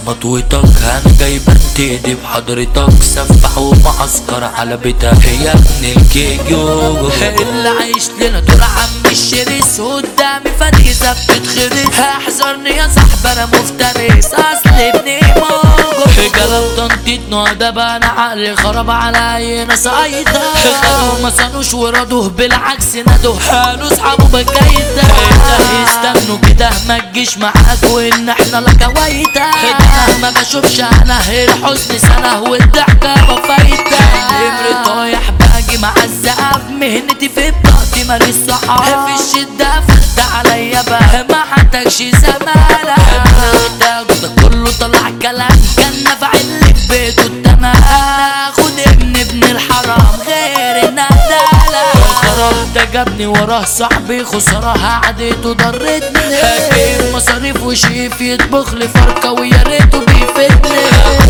مطويتك انا جاي بنتدي بحضرتك، سفح ومعسكر على بيتك يا ابن الكيجو. اللي عايش لنا دول عم الشرس قدامي فريزة بتتخرس، احذرني يا صاحبي انا مفترس اصل ابني موجود. كلام تنطيط نهضب انا عقلي خرب على اي ناس ايضا، خلوه ما صانوش ورادوه بالعكس نادوه قالوا اصحابه بكايده. استنوا كده ما تجيش معاك وان احنا لك وايده، انا ما بشوفش انا الحزن سنه والضحكه بفايده. الامر طايح باجي مع الزقاف مهنتي في بطاقتي ماليش صحاب، في الشده فرد عليا بقى ما حتاجش زماله، محتاجه ده كله طلع كلام كان نفع اللي في بيته التمام. اخد ابن الحرام غير الندالة خراب ده جابني وراه صاحبي خسارة قعدته ضرتني، هجيب مصاريف وشيف يطبخ لي فرقة ويا ريته بيفيدني.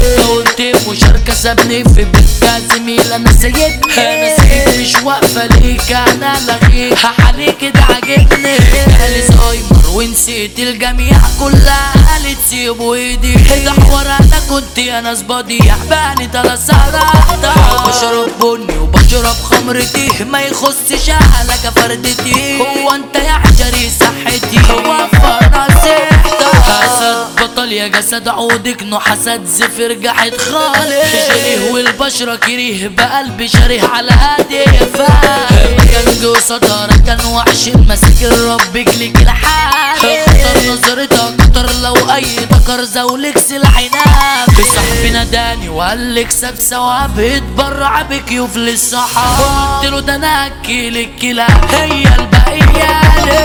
قلت مشاركة سابني في بيتها زميل انا سيدني، انا سيد مش واقفة ليك انا لغيك عليك ده عاجبني. قالي زهايمر ونسيت الجميع كلها قالت سيبوا ايدي، ده حوار انا كنت انا زبادي يحباني تلا سرعتا. بشرب بني وبشرب خمرتي ما يخصش اهلك فردتي، هو انت يا حجري صحتي وفر نصيحتك. حسد بطل يا جسد عودك نو حسد زفر جحد خالق، شريه والبشرة كريه بقلبي شريه على هادي فاهم. كان جو صدارة كان وحش المساكن ربك لك الحال، خطر نظرتها قطر لو اي ذكر زولك سلاح ينام. صاحبي ناداني وقال لك ساب ثواب اتبرع بكيوف للصحاب، قلت له ده انا اكل الكلاب هي البقيه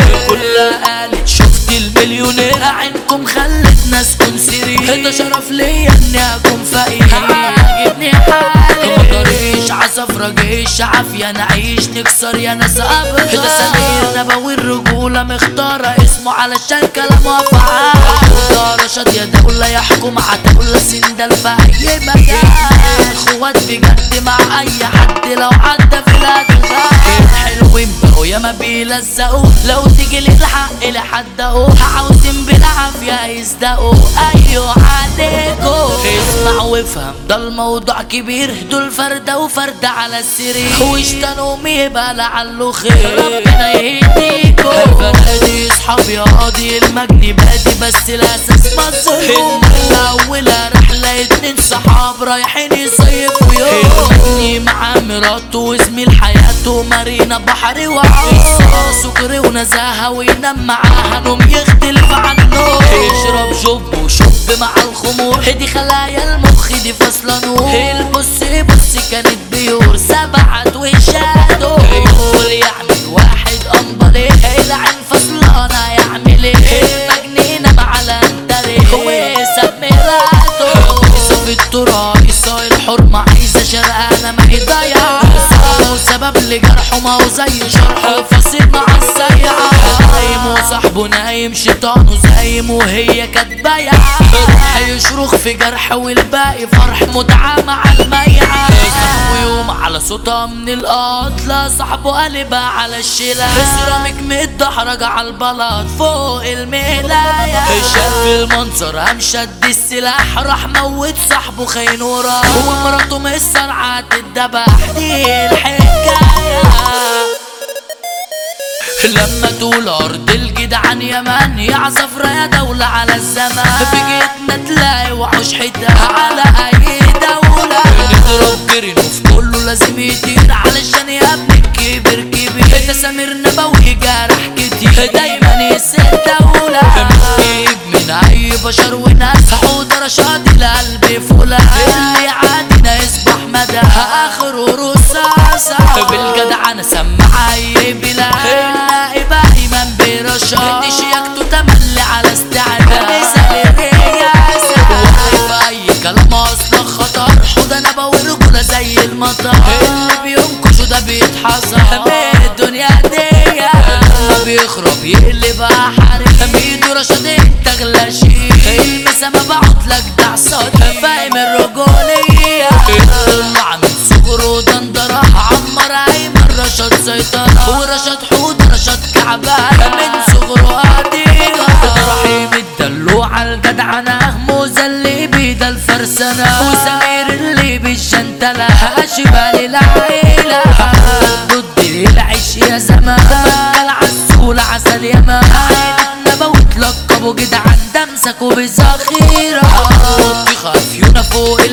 كلها قالت شفت المليونير عينكم خلت ناس سرير، ده شرف ليا اني اكون فقير عاجبني حالي. مقدريش عصفرة جيش عافية نعيش نكسر يا ناس ابدا، ده سمير نبوي الرجولة مختارة اسمه علشان كلامه افعال. ده رشاد يا دولة يحكم عدولة سندل في اي مكان، اخوات بجد مع اي حد لو عدى في الادغال. حلوين بقوا يا ما بيلزقوا لو تيجي لي الحق لحدقوا، عاوزين بالعافية يصدقوا ايوه عليكوا. اسمع وافهم ده الموضوع كبير، دول فردة وفردة على السرير واشتنوا يبقى لعله خير ربنا يهديكوا. فرقدي اصحابي قاضي المجني بادي بس الاساس مظلوم، الاولى رحلة اتنين صحاب رايحين يصيفوا يوم، المجني مع مراته وزميل حياته مارينا بحري وعوصة سكري ونزاهة وينام معاها نوم يختلف عنه، يشرب جب وشب مع الخمور دي خلايا المخ دي فاصلة نور. البص كانت بيور سبعت وشادو، يقول يعمل واحد انبلي العين فصلانة يعمل ايه المجنينة مع الانتري ويساب مراته. يساب التراب يساوي الحرمة عايزة شرقانة ما هي ضيعة، سبب لجرحه ما هو زي شرحه فصيل مع السيعة. نايم وصاحبه نايم شيطانه زايم وهي كانت بايعة، روح يشرخ في جرح والباقي فرح متعة مع الميعة. صاحبه يوم على صوتها من القتلة صاحبه قلبها على الشلا، سيراميك متدحرج على البلاط فوق الملاية. شاف المنظر قام شد السلاح راح موت صاحبه خاين وراه، ومراته مسرعة تتدبح دي الحكاية. لما طول ارض الجدعان يمان يا عصفرة يا دولة على الزمان، بجيتنا تلاقي وحوش حدها على اي دولة، نضرب جرينه في كله لازم يطير علشان يا ابني الكبير كبير. ده سمير نبوي جرح كتير دايما يسد دولة، مجيب من اي بشر وناس حوض رشاد القلب فولا، اللي عادينا يصبح مداها اخره رصاصة بالجدع انا سمع اي بلاد. النائب ايمن برشاد دي شياكته تملي على استعداد مثال الرياسة، واقف اي كلام اصلا خطر حوض نبوي رجولة زي المطر، اللي بينكشوا ده بيتحصر من الدنيا دي لما بيخرب يقلب حريق. ميدو رشاد انت اغلى شيء المسا ما بعد لك ده صديق فاهم الرجولية، طلع من صغره دندرة عمر ايمن رشاد سيطرة، ورشاد حوض رشاد كعبان من صغره قديرة. رحيم الدلوع الجدعنة مزلي سنة وسمير اللي بالجنتلة شبال العيلة ضد العيش يا زمان العسول عسل يا مان نبوت لقبوا جدعان دمسكوا بذخيرة وطيخة فيونا فوق